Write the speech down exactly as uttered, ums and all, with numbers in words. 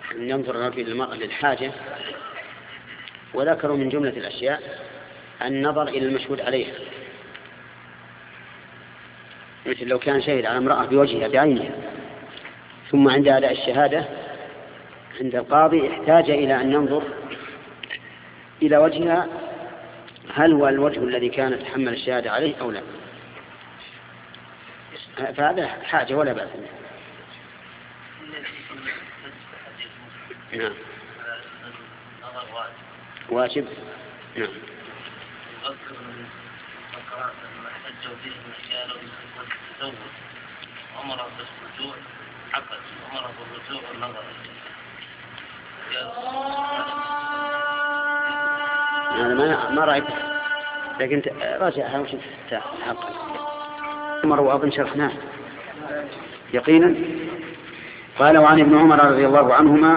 أن ينظر الرجل للمرأة للحاجة، وذكروا من جملة الأشياء النظر إلى المشهود عليها، مثل لو كان شهد على امرأة بوجهها بعينها ثم عند أداء الشهادة عند القاضي احتاج إلى أن ينظر إلى وجهها هل هو الوجه الذي كان تحمل الشهادة عليه أو لا، فهذا حاجة ولا بأس منه. نعم واجب. نعم أمر بالرجوع عقد أمر بالرجوع والنظر. أنا ما ما رأيت، لكن راجعها وش تحقق. عمر وأظن شرحناه يقينا. قال: وعن ابن عمر رضي الله عنهما